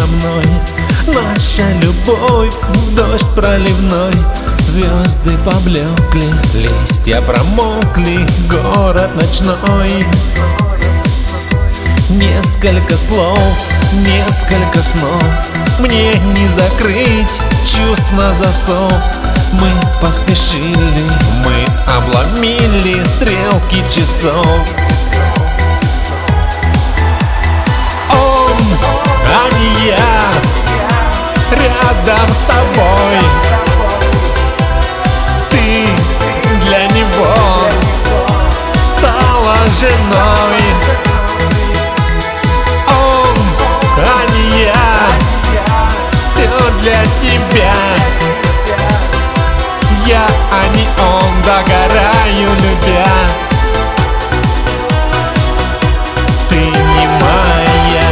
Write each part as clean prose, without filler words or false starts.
мной. Наша любовь, дождь проливной. Звезды поблекли, листья промокли, город ночной. Несколько слов, несколько снов, мне не закрыть чувств на засов. Мы поспешили, мы обломили стрелки часов. Он, а не я, рядом с тобой. Ты для него стала женой. Он, а не я, все для тебя. Я, а не он, догораю, любя. Ты не моя.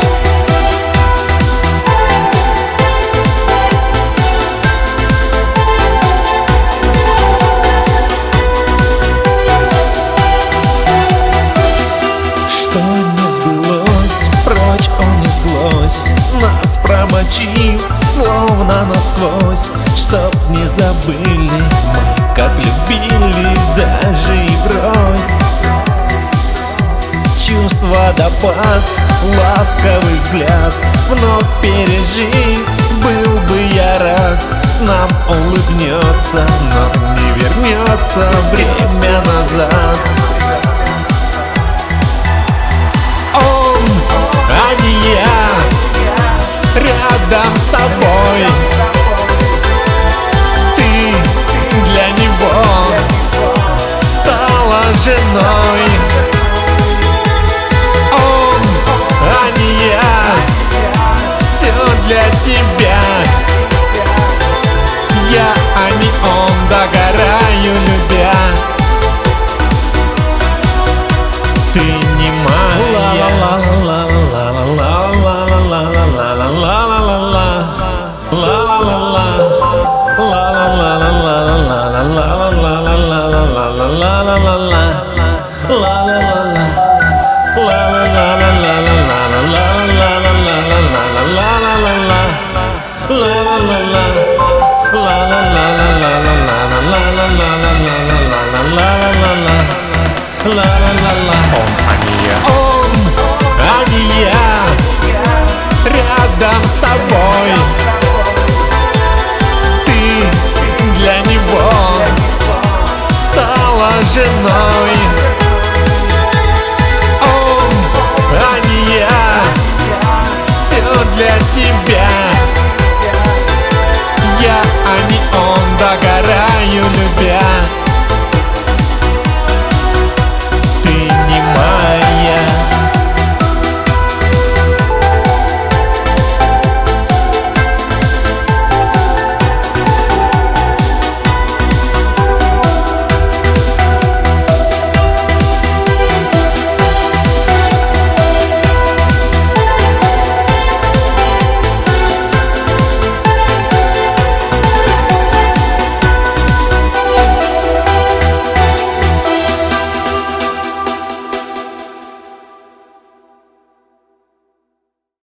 Что не сбылось, прочь унеслось, нас промочив, словно насквозь. Чтоб не забыли мы, как любили, даже и брось. Чувств водопад, ласковый взгляд, вновь пережить был бы я рад. Нам улыбнется, но не вернется время назад.